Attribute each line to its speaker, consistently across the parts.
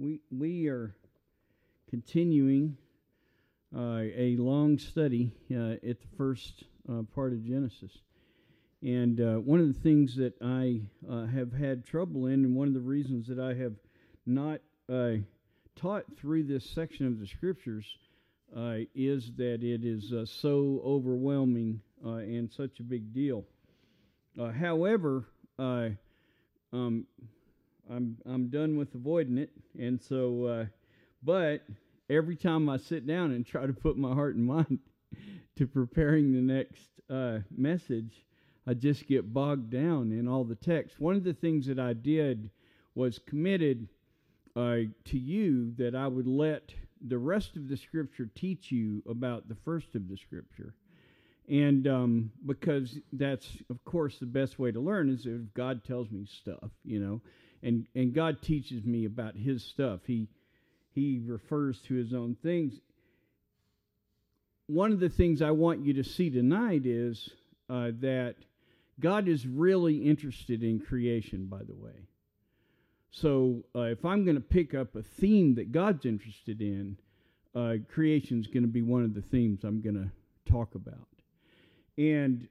Speaker 1: We are continuing a long study at the first part of Genesis. And one of the things that I have had trouble in, and one of the reasons that I have not taught through this section of the Scriptures is that it is so overwhelming and such a big deal. However, I'm done with avoiding it, and so, but every time I sit down and try to put my heart and mind to preparing the next message, I just get bogged down in all the text. One of the things that I did was committed to you that I would let the rest of the Scripture teach you about the first of the Scripture. And because that's, of course, the best way to learn is if God tells me stuff, and God teaches me about His stuff. He refers to His own things. One of the things I want you to see tonight is that God is really interested in creation, by the way. So if I'm going to pick up a theme that God's interested in, creation's going to be one of the themes I'm going to talk about. And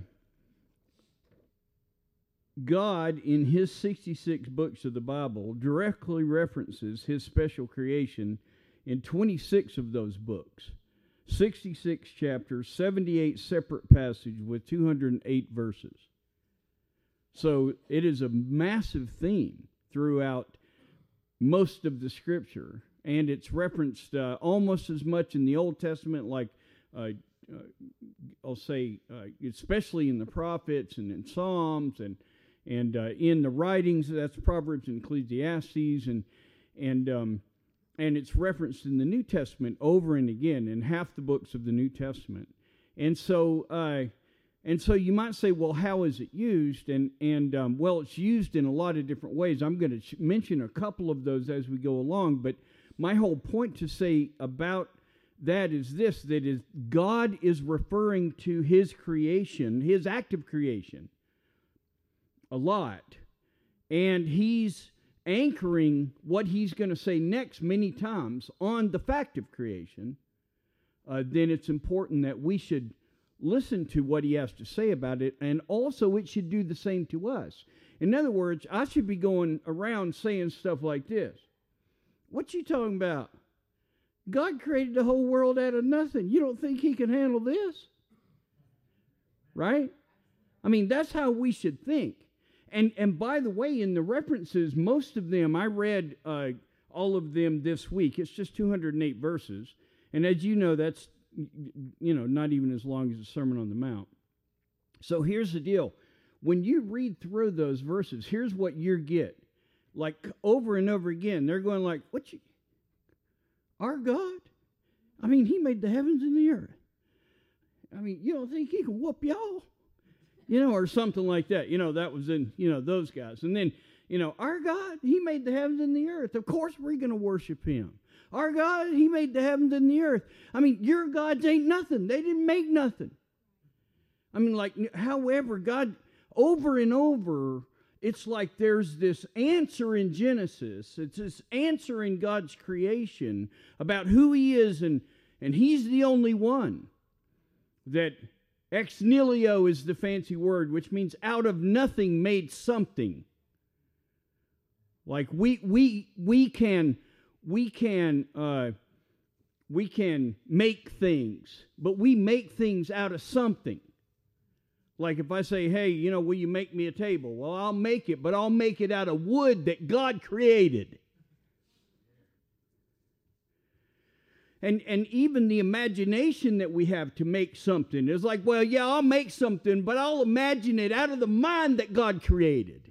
Speaker 1: God, in His 66 books of the Bible, directly references His special creation in 26 of those books. 66 chapters, 78 separate passages with 208 verses. So it is a massive theme throughout most of the Scripture, and it's referenced almost as much in the Old Testament, like I'll say, especially in the prophets and in Psalms and in the writings. That's Proverbs and Ecclesiastes, and it's referenced in the New Testament over and again in half the books of the New Testament. And so you might say, well, how is it used? And well, it's used in a lot of different ways. I'm going to mention a couple of those as we go along, but my whole point to say about that is this, that is, God is referring to His creation, His act of creation, a lot. And He's anchoring what He's going to say next many times on the fact of creation. Then it's important that we should listen to what He has to say about it, and also it should do the same to us. In other words, I should be going around saying stuff like this. What you talking about? God created the whole world out of nothing. You don't think He can handle this? Right? I mean, that's how we should think. And by the way, in the references, most of them, I read all of them this week. It's just 208 verses. And as you know, that's, not even as long as the Sermon on the Mount. So here's the deal. When you read through those verses, here's what you get. Like over and over again, they're going like, our God? I mean, He made the heavens and the earth. I mean, you don't think He can whoop y'all? Or something like that. That was in, those guys. And then, our God, He made the heavens and the earth. Of course we're going to worship Him. Our God, He made the heavens and the earth. I mean, your gods ain't nothing. They didn't make nothing. I mean, however, God, over and over, it's like there's this answer in Genesis. It's this answer in God's creation about who He is, and He's the only one. That ex nihilo is the fancy word, which means out of nothing made something. Like we can make things, but we make things out of something. Like if I say, hey, will you make me a table? Well, I'll make it, but I'll make it out of wood that God created. And even the imagination that we have to make something is like, well, yeah, I'll make something, but I'll imagine it out of the mind that God created.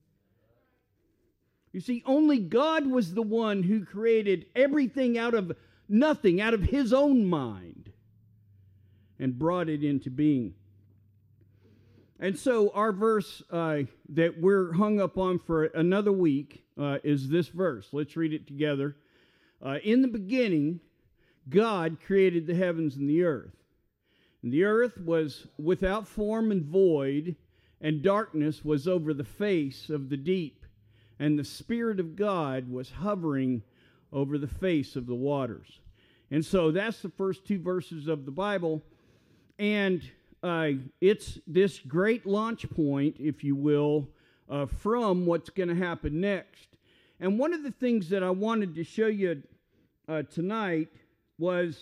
Speaker 1: You see, only God was the one who created everything out of nothing, out of His own mind, and brought it into being. And so our verse that we're hung up on for another week is this verse. Let's read it together. In the beginning, God created the heavens and the earth. And the earth was without form and void, and darkness was over the face of the deep. and the Spirit of God was hovering over the face of the waters. And so that's the first two verses of the Bible. And it's this great launch point, if you will, from what's going to happen next. And one of the things that I wanted to show you tonight was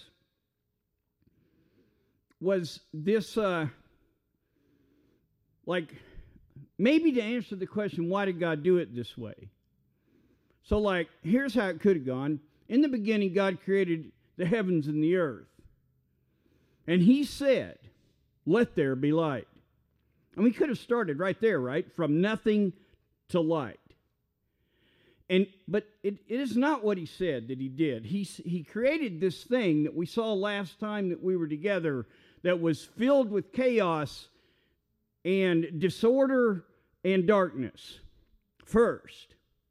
Speaker 1: this, like, maybe to answer the question, why did God do it this way? So, like, here's how it could have gone. In the beginning, God created the heavens and the earth. And He said, let there be light. And we could have started right there, right? From nothing to light. But it is not what He said that He did. He created this thing that we saw last time that we were together that was filled with chaos and disorder and darkness first.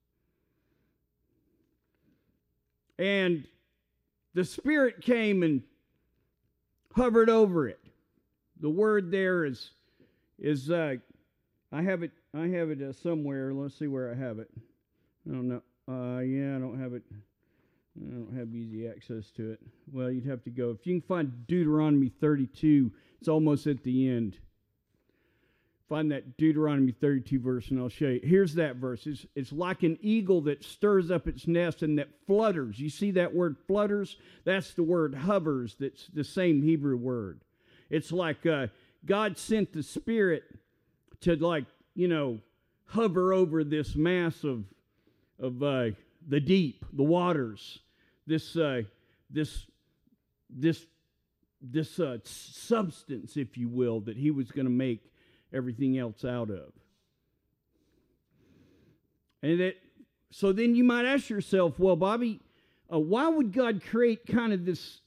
Speaker 1: And the Spirit came and hovered over it. The word there is I have it somewhere. Let's see where I have it. I don't know. I don't have it. I don't have easy access to it. Well, you'd have to go. If you can find Deuteronomy 32, it's almost at the end. Find that Deuteronomy 32 verse, and I'll show you. Here's that verse. It's like an eagle that stirs up its nest and that flutters. You see that word flutters? That's the word hovers. That's the same Hebrew word. It's like God sent the Spirit to, like, hover over this mass of the deep, the waters, this substance, if you will, that He was going to make everything else out of. And so then you might ask yourself, well, Bobby, why would God create kind of this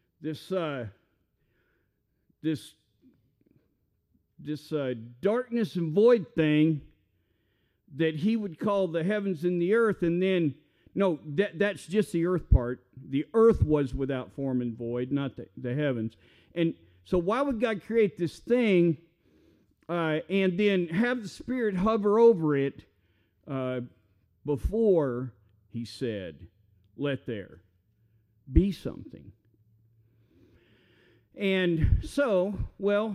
Speaker 1: darkness and void thing that He would call the heavens and the earth, and then, no, that's just the earth part. The earth was without form and void, not the heavens. And so why would God create this thing and then have the Spirit hover over it before He said, let there be something? And so, well,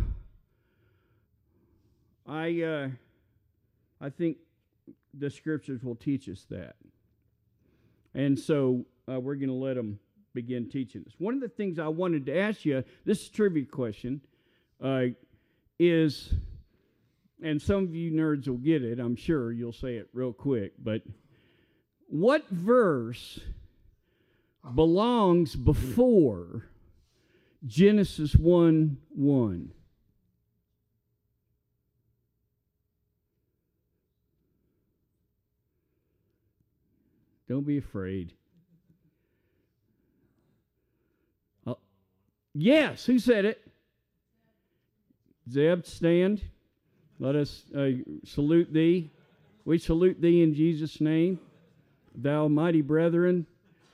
Speaker 1: I think the Scriptures will teach us that. And so we're going to let them begin teaching us. One of the things I wanted to ask you, this is a trivia question, is, and some of you nerds will get it, I'm sure you'll say it real quick, but what verse belongs before Genesis 1:1? Don't be afraid. Yes, who said it? Zeb, stand. Let us salute thee. We salute thee in Jesus' name, thou mighty brethren.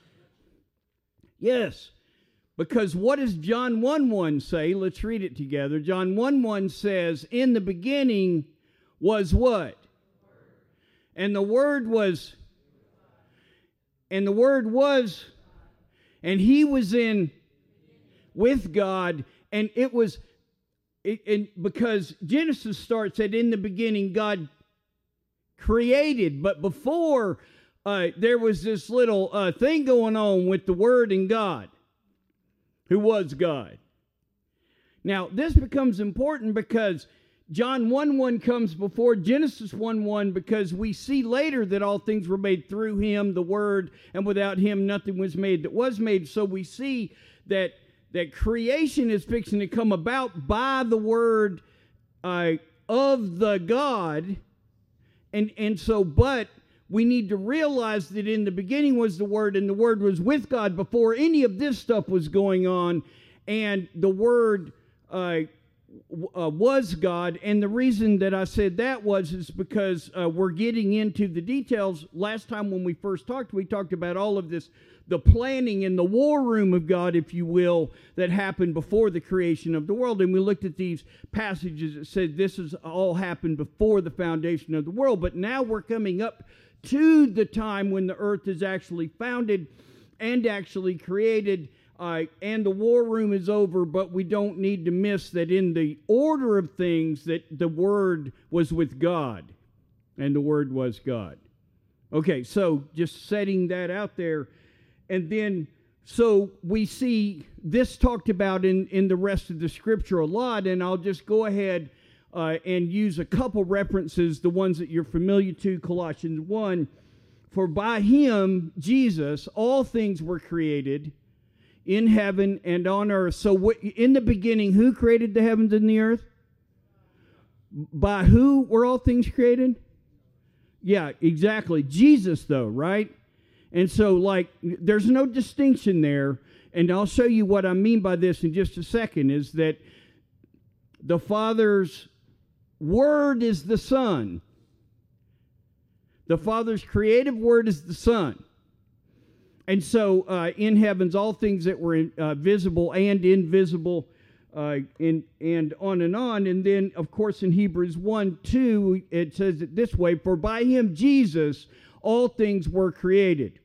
Speaker 1: Yes, because what does John 1:1 say? Let's read it together. John 1:1 says, in the beginning was what? And the Word was... And the Word was, and He was in with God, and it was, because Genesis starts at in the beginning God created, but before there was this little thing going on with the Word and God, who was God. Now, this becomes important because John 1:1 comes before Genesis 1:1 because we see later that all things were made through Him, the Word, and without Him nothing was made that was made. So we see that creation is fixing to come about by the Word of the God. And so, but we need to realize that in the beginning was the Word, and the Word was with God before any of this stuff was going on, and the Word was God. And the reason that I said that is because we're getting into the details. Last time when we first talked, we talked about all of this, the planning in the war room of God, if you will, that happened before the creation of the world. And we looked at these passages that said this has all happened before the foundation of the world. But now we're coming up to the time when the earth is actually founded and actually created, and the war room is over, but we don't need to miss that in the order of things that the Word was with God, and the Word was God. Okay, so just setting that out there. And then, so we see this talked about in the rest of the Scripture a lot, and I'll just go ahead and use a couple references, the ones that you're familiar to. Colossians 1, for by Him, Jesus, all things were created in heaven and on earth. So in the beginning, who created the heavens and the earth? By who were all things created? Yeah, exactly. Jesus, though, right? And so, like, there's no distinction there. And I'll show you what I mean by this in just a second, is that the Father's Word is the Son. The Father's creative Word is the Son. And so, in heavens, all things that were visible and invisible, and on and on. And then, of course, in Hebrews 1:2, it says it this way, for by Him, Jesus, all things were created.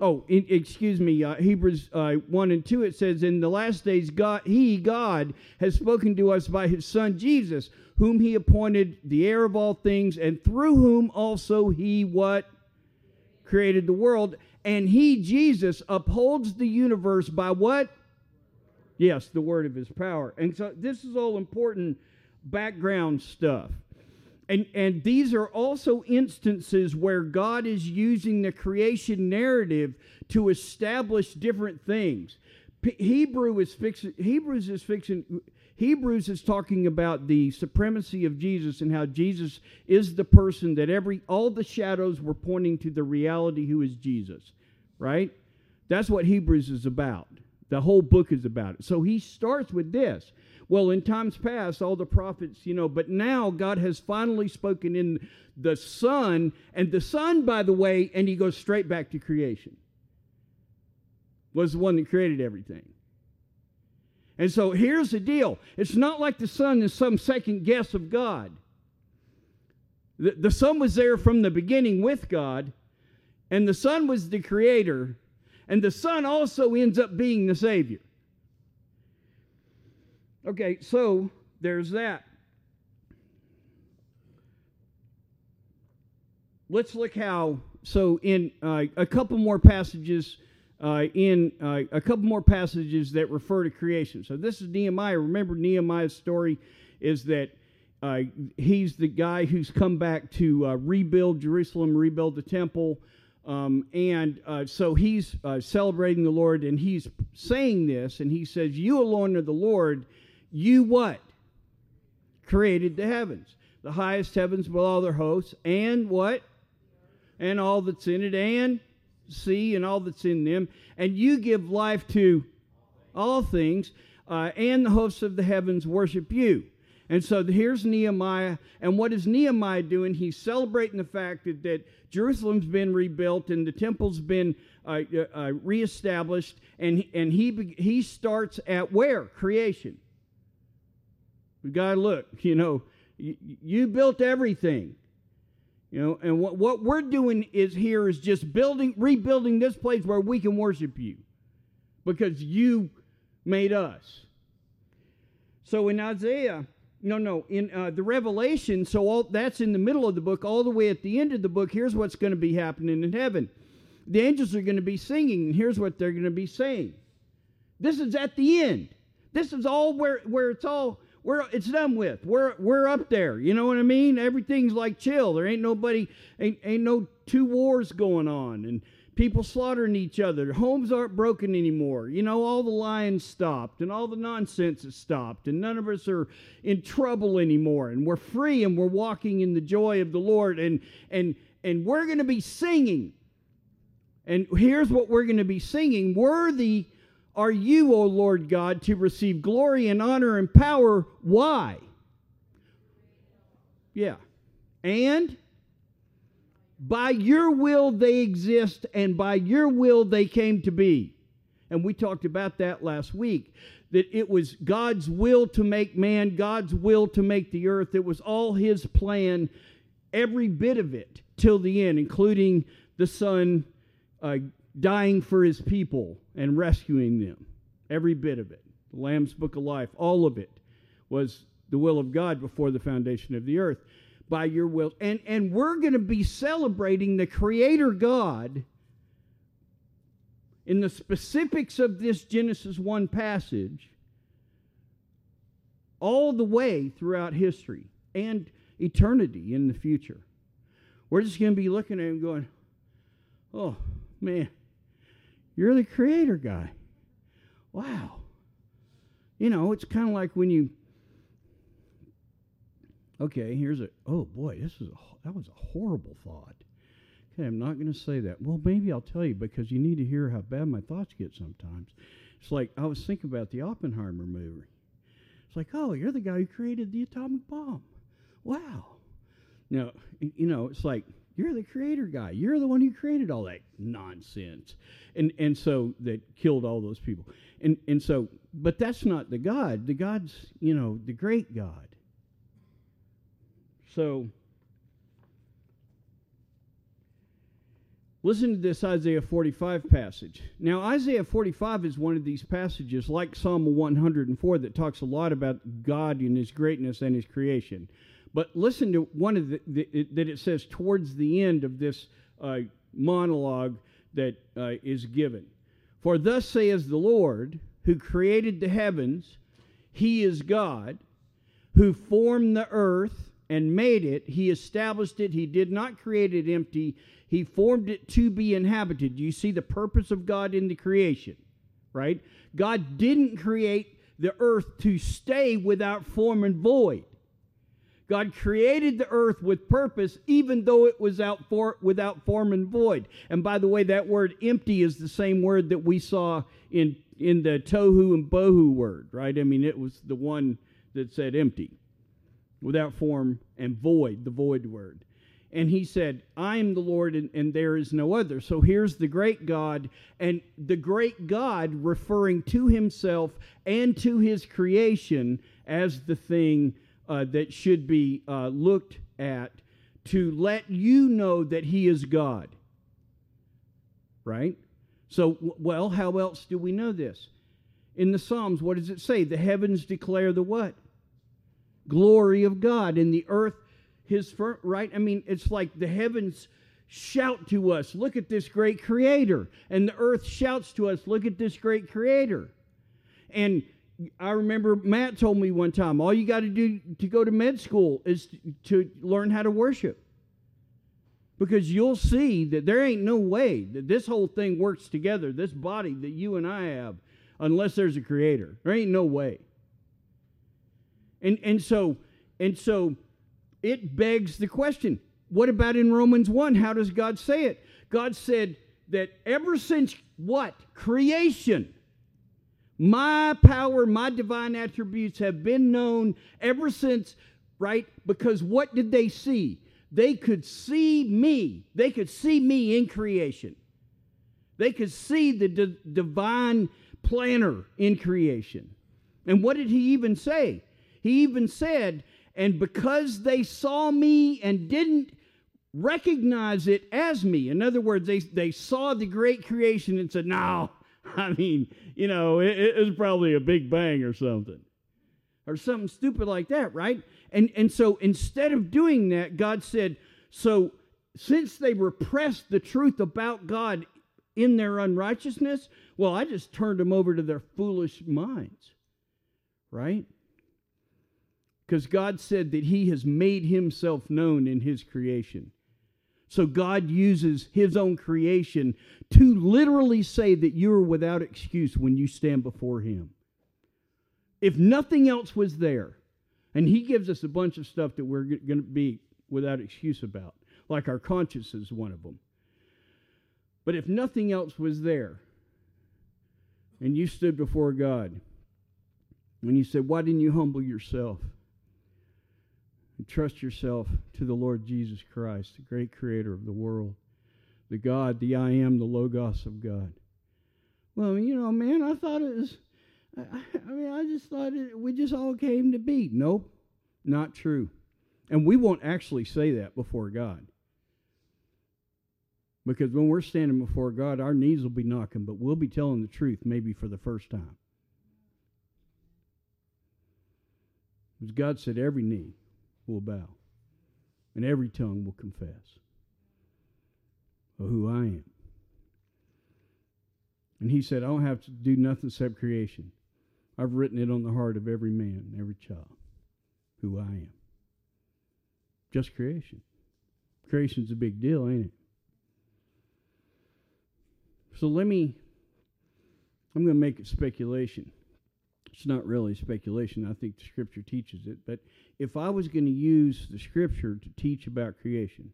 Speaker 1: Hebrews 1:2, it says, in the last days, God, has spoken to us by His Son, Jesus, whom He appointed the heir of all things, and through whom also He, what? Created the world. And He, Jesus, upholds the universe by what? Yes, the word of His power. And so this is all important background stuff. And these are also instances where God is using the creation narrative to establish different things. Hebrews is talking about the supremacy of Jesus and how Jesus is the person that all the shadows were pointing to the reality who is Jesus, right? That's what Hebrews is about. The whole book is about it. So he starts with this. Well, in times past, all the prophets, but now God has finally spoken in the Son, and the Son, by the way, and he goes straight back to creation, was the one that created everything. And so here's the deal. It's not like the Son is some second guess of God. The Son was there from the beginning with God, and the Son was the creator, and the Son also ends up being the Savior. Okay, so there's that. Let's look how, so in a couple more passages, that refer to creation. So this is Nehemiah. Remember, Nehemiah's story is that he's the guy who's come back to rebuild Jerusalem, rebuild the temple. So he's celebrating the Lord, and he's saying this, and he says, you alone are the Lord. You what? Created the heavens, the highest heavens with all their hosts, and what? And all that's in it, and sea and all that's in them. And you give life to all things, and the hosts of the heavens worship you. And so here's Nehemiah, and what is Nehemiah doing? He's celebrating the fact that Jerusalem's been rebuilt and the temple's been reestablished, and he starts at where? Creation. We got to look, you built everything, and what we're doing is just rebuilding this place where we can worship you, because you made us. So in Isaiah, in the Revelation, so all that's in the middle of the book, all the way at the end of the book, here's what's going to be happening in heaven. The angels are going to be singing, and here's what they're going to be saying. This is at the end. This is all where it's done with. We're up there. You know what I mean? Everything's like chill. There ain't no two wars going on, and people slaughtering each other. Homes aren't broken anymore. All the lying stopped, and all the nonsense has stopped, and none of us are in trouble anymore, and we're free, and we're walking in the joy of the Lord, and we're going to be singing. And here's what we're going to be singing. Worthy are you, O Lord God, to receive glory and honor and power. Why? Yeah. And by your will they exist, and by your will they came to be. And we talked about that last week, that it was God's will to make man, God's will to make the earth. It was all His plan, every bit of it. till the end, including the Son dying for his people and rescuing them. Every bit of it. The Lamb's Book of Life, all of it was the will of God before the foundation of the earth. By your will. And we're going to be celebrating the Creator God in the specifics of this Genesis 1 passage all the way throughout history and eternity in the future. We're just going to be looking at him going, oh, man, you're the Creator guy. Wow. You know, it's kind of like when you... Okay, oh boy, that was a horrible thought. Okay, I'm not going to say that. Well, maybe I'll tell you, because you need to hear how bad my thoughts get sometimes. It's like, I was thinking about the Oppenheimer movie. It's like, oh, you're the guy who created the atomic bomb. Wow. Now, you know, it's like, you're the Creator guy. You're the one who created all that nonsense. And so that killed all those people. And so, but that's not the God. The God's, you know, the great God. So, listen to this Isaiah 45 passage. Now, Isaiah 45 is one of these passages, like Psalm 104, that talks a lot about God and His greatness and His creation. But listen to one of that it says towards the end of this monologue that is given. For thus says the Lord, who created the heavens, He is God, who formed the earth, and made it. He established it. He did not create it empty. He formed it to be inhabited. Do you see the purpose of God in the creation? Right? God didn't create the earth to stay without form and void. God created the earth with purpose, even though it was without form and void. And by the way, that word empty is the same word that we saw in the tohu and bohu word, right? I mean, it was the one that said empty. Without form and void, the void word. And he said, I am the Lord, and there is no other. So here's the great God, and the great God referring to himself and to his creation as the thing that should be looked at to let you know that he is God. Right? So, well, how else do we know this? In the Psalms, what does it say? The heavens declare the what? Glory of God, and the earth his right? I mean, it's like the heavens shout to us, look at this great Creator. And the earth shouts to us, look at this great Creator. And I remember Matt told me one time, all you got to do to go to med school is to learn how to worship. Because you'll see that there ain't no way that this whole thing works together, this body that you and I have, unless there's a Creator. There ain't no way. And so it begs the question, what about in Romans 1? How does God say it? God said that ever since what? Creation. My power, my divine attributes have been known ever since, right? Because what did they see? They could see me. They could see me in creation. They could see the divine planner in creation. And what did he even say? He even said, and because they saw me and didn't recognize it as me, in other words, they saw the great creation and said, no, I mean, you know, it was probably a big bang or something stupid like that, right? And so instead of doing that, God said, so since they repressed the truth about God in their unrighteousness, well, I just turned them over to their foolish minds, right? Because God said that he has made himself known in his creation. So God uses his own creation to literally say that you are without excuse when you stand before him. If nothing else was there, and he gives us a bunch of stuff that we're going to be without excuse about, like our conscience is one of them. But if nothing else was there, and you stood before God, and you said, why didn't you humble yourself? And trust yourself to the Lord Jesus Christ, the great creator of the world, the God, the I am, the Logos of God. Well, you know, man, I thought it was, I just thought we just all came to be. Nope, not true. And we won't actually say that before God. Because when we're standing before God, our knees will be knocking, but we'll be telling the truth maybe for the first time. Because God said every knee will bow and every tongue will confess of who I am. And he said, I don't have to do nothing except creation. I've written it on the heart of every man, every child, who I am. Just creation. Creation's a big deal, ain't it? So I'm going to make it speculation. It's not really speculation. I think the Scripture teaches it. But if I was going to use the Scripture to teach about creation,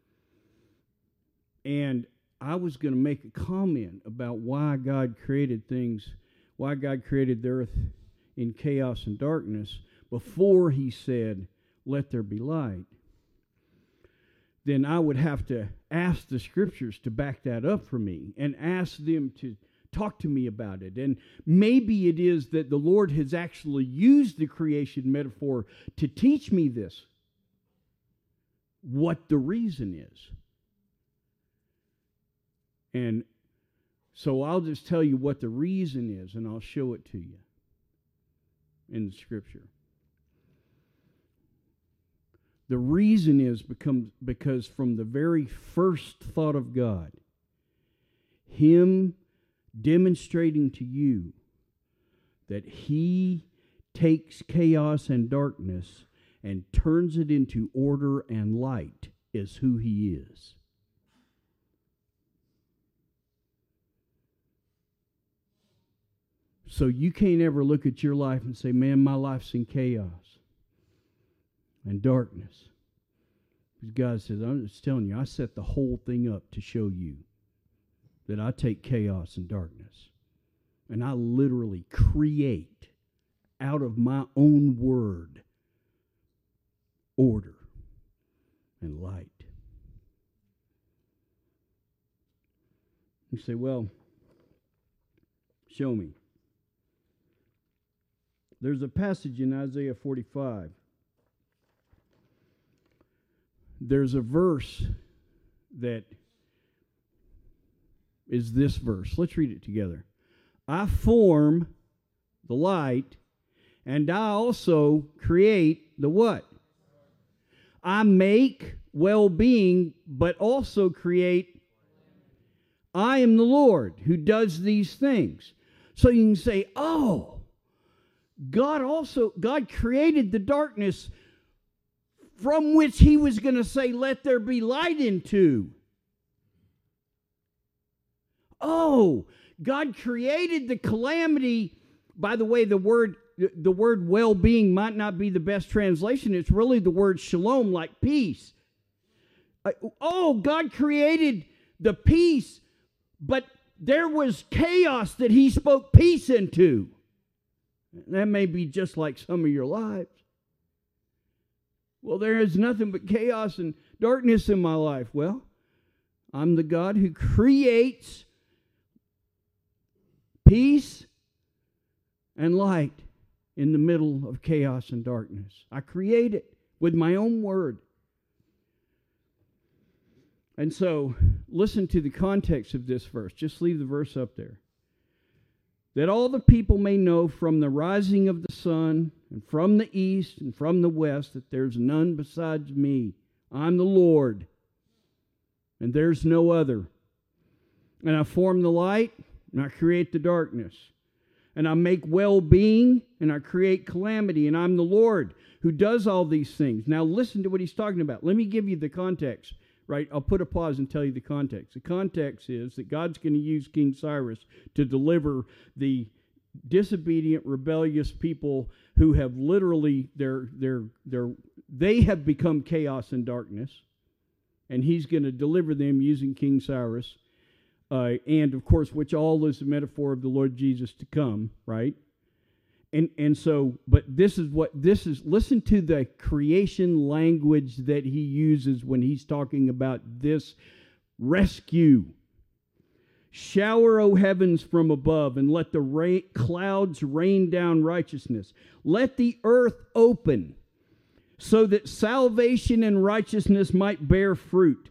Speaker 1: and I was going to make a comment about why God created things, why God created the earth in chaos and darkness before he said, let there be light, then I would have to ask the Scriptures to back that up for me and ask them to talk to me about it. And maybe it is that the Lord has actually used the creation metaphor to teach me this, what the reason is. And so I'll just tell you what the reason is, and I'll show it to you in the Scripture. The reason is because from the very first thought of God, him demonstrating to you that he takes chaos and darkness and turns it into order and light is who he is. So you can't ever look at your life and say, man, my life's in chaos and darkness. Because God says, I'm just telling you, I set the whole thing up to show you that I take chaos and darkness. And I literally create out of my own word order and light. You say, well, show me. There's a passage in Isaiah 45. There's a verse that is this verse. Let's read it together. I form the light, and I also create the what? I make well-being, but also create. I am the Lord who does these things. So you can say, oh, God created the darkness from which he was going to say, let there be light into. Oh, God created the calamity. By the way, the word well-being might not be the best translation. It's really the word shalom, like peace. Oh, God created the peace, but there was chaos that he spoke peace into. That may be just like some of your lives. Well, there is nothing but chaos and darkness in my life. Well, I'm the God who creates peace and light in the middle of chaos and darkness. I create it with my own word. And so, listen to the context of this verse. Just leave the verse up there. That all the people may know from the rising of the sun and from the east and from the west that there's none besides me. I'm the Lord, and there's no other. And I form the light, and I create the darkness. And I make well-being, and I create calamity, and I'm the Lord who does all these things. Now listen to what he's talking about. Let me give you the context. Right, I'll put a pause and tell you the context. The context is that God's going to use King Cyrus to deliver the disobedient, rebellious people who have literally they have become chaos and darkness, and he's going to deliver them using King Cyrus, and of course, which all is a metaphor of the Lord Jesus to come. Right. And so, but this is, listen to the creation language that he uses when he's talking about this rescue. Shower, O heavens, from above, and let the clouds rain down righteousness. Let the earth open, so that salvation and righteousness might bear fruit.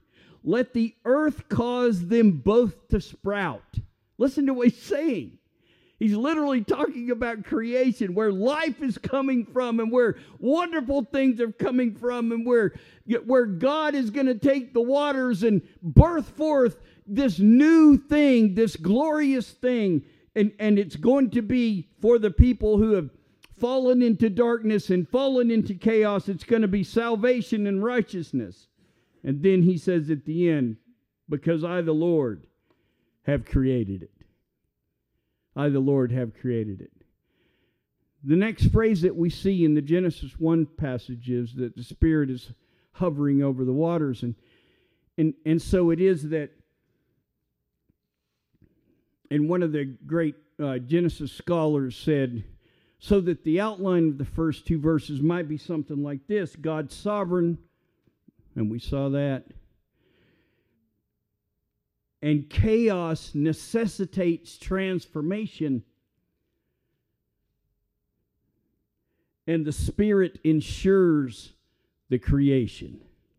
Speaker 1: let the earth cause them both to sprout. Listen to what he's saying. He's literally talking about creation, where life is coming from and where wonderful things are coming from, and where God is going to take the waters and birth forth this new thing, this glorious thing. And it's going to be for the people who have fallen into darkness and fallen into chaos. It's going to be salvation and righteousness. And then he says at the end, because I, the Lord, have created it. I, the Lord, have created it. The next phrase that we see in the Genesis 1 passage is that the Spirit is hovering over the waters. And so it is that, and one of the great Genesis scholars said, so that the outline of the first two verses might be something like this: God's sovereign, and we saw that, and chaos necessitates transformation, and the Spirit ensures the creation.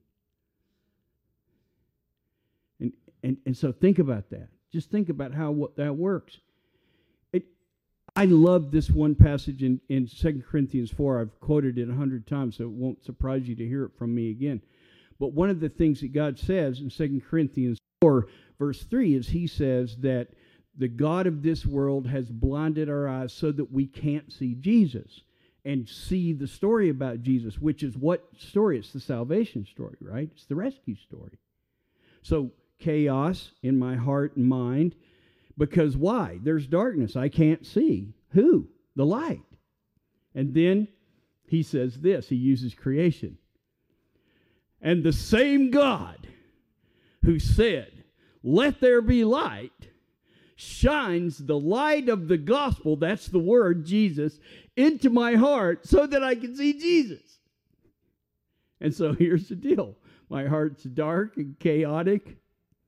Speaker 1: And so think about that. Just think about how that works. I love this one passage in 2 Corinthians 4. I've quoted it 100 times, so it won't surprise you to hear it from me again. But one of the things that God says in 2 Corinthians 4, verse 3, is he says that the God of this world has blinded our eyes so that we can't see Jesus and see the story about Jesus, which is what story? It's the salvation story, right? It's the rescue story. So chaos in my heart and mind, because why? There's darkness. I can't see. Who? The light. And then he says this. He uses creation. And the same God who said, let there be light, shines the light of the gospel, that's the word, Jesus, into my heart so that I can see Jesus. And so here's the deal. My heart's dark and chaotic.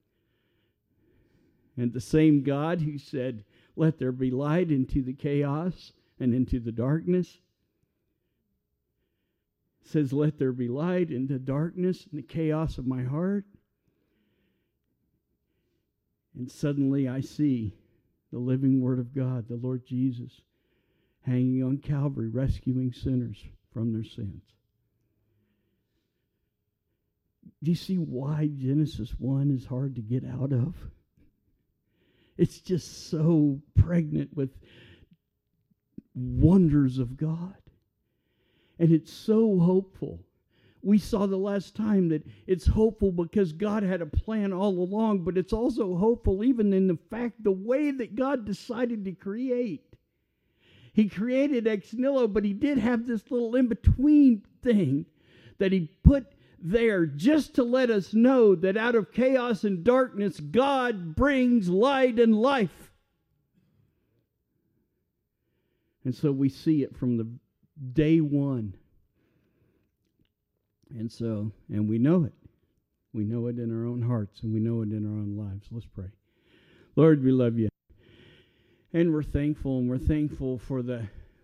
Speaker 1: And the same God who said, let there be light into the chaos and into the darkness, says, let there be light in the darkness and the chaos of my heart. And suddenly I see the living Word of God, the Lord Jesus, hanging on Calvary, rescuing sinners from their sins. Do you see why Genesis 1 is hard to get out of? It's just so pregnant with wonders of God. And it's so hopeful. We saw the last time that it's hopeful because God had a plan all along, but it's also hopeful even in the fact, the way that God decided to create. He created ex nihilo, but he did have this little in-between thing that he put there just to let us know that out of chaos and darkness, God brings light and life. And so we see it from the day one. And we know it. We know it in our own hearts, and we know it in our own lives. Let's pray. Lord, we love you. And we're thankful for the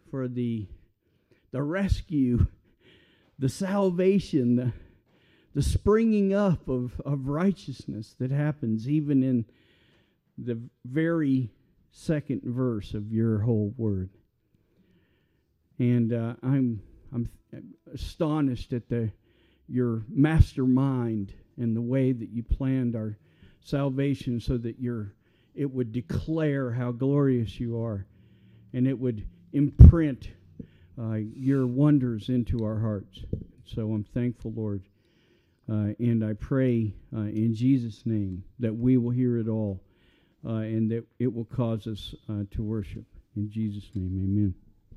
Speaker 1: rescue, the salvation, the springing up of righteousness that happens even in the very second verse of your whole word. And I'm astonished at your mastermind and the way that you planned our salvation so that it would declare how glorious you are, and it would imprint your wonders into our hearts. So I'm thankful, Lord. And I pray in Jesus' name that we will hear it all and that it will cause us to worship. In Jesus' name, amen.